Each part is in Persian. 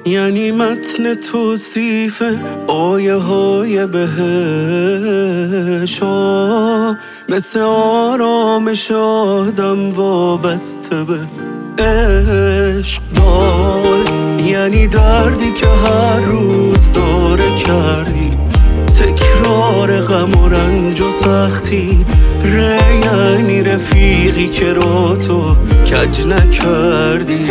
یعنی متن توصیف آیه های بهشا مثل آرامش آدم وابسته به عشق دار. یعنی دردی که هر روز داره کردی، تکرار غم و رنج و سختی. یعنی رفیقی که را تو کج نکردی.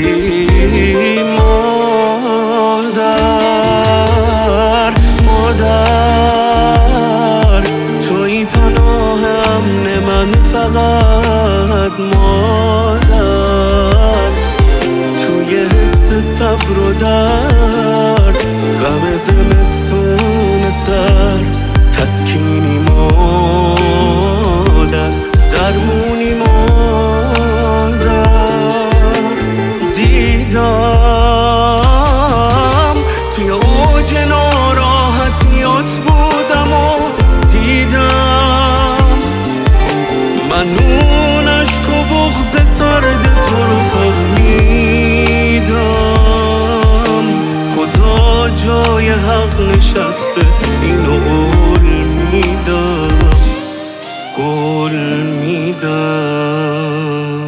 مادر توی پناه امن من، فقط مادر توی حس صبر و درد، غم زمستون سر تسکینی مادر، درمونی مادر. دیدم توی اوج ناراحتیات بودم و دیدم من اون عشق و بغض سرد تو رو فهمیدم. خدا جای حق نشسته، اینو قول میدم، قول میدم.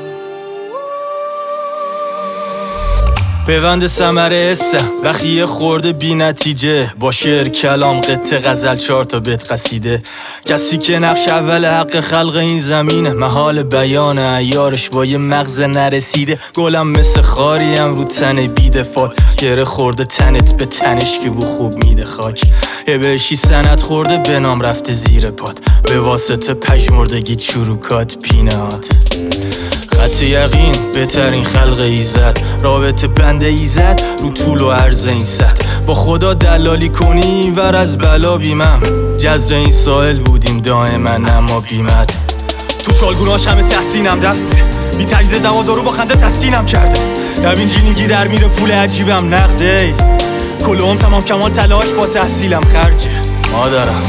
پیوند ثمره اسم وقتی یه خورده بی نتیجه، با شعر کلام قطع غزل 4 تا بیت قصیده. کسی که نقش اول حق خلق این زمینه، محال بیان عیارش با یه مغز نرسیده. گلم مثل خاریم رو تن بیدفاع، گره خورده تنت به تنش که بو خوب میده خاک. بهشی سند خورده به نام رفته زیر پات، به واسطه پژمردگی چروکات پینهات. خط یقین بهترین خلق ایزد، رابطه بند ایزد رو طول و عرض این سطح. با خدا دلالی کنی اینور از بلا بیمم، جزر این سائل بودیم دائما اما بیمد. تو چالگوناش همه تحسینم دفته، بی تجزیه دوادارو با خنده تسکینم کرده. روین جینینگی در میره پول عجیبم نقده، کلهم تمام کمال تلاش با تحصیلم خرجه. مادرم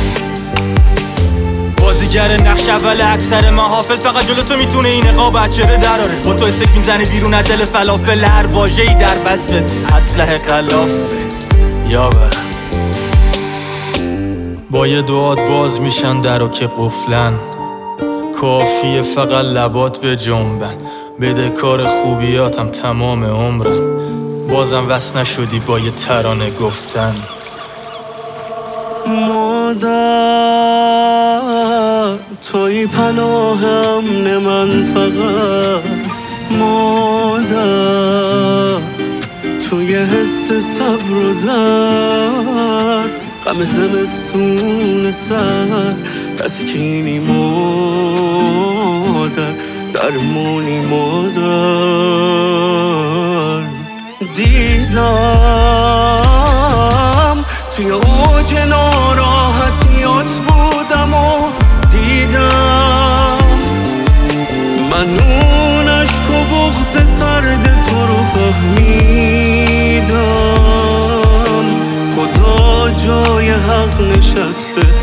بازیگر نقش اول اکثر محافل، فقط جلو تو میتونه این نقاب بچره دراره. با تو اسک میزنه بیرون از دل فلافل، هر واژه‌ای در وصف اسلحه غلاف یا برم. با یه دعات باز میشن درو که قفلن، کافیه فقط لبات به جنبن. بده کار خوبیاتم تمام عمرم، بازم وصل نشدی با یه ترانه گفتن. مادر توی پناه امن من، فقط مادر توی حس صبر و درد، غم زمستون سر تسکینی مادر، درمونی مادر. دیدم توی اوج ناراحتیات بودم و دیدم من اون عشق و بغض سرد تو رو فهمیدم. خدا جای حق نشسته،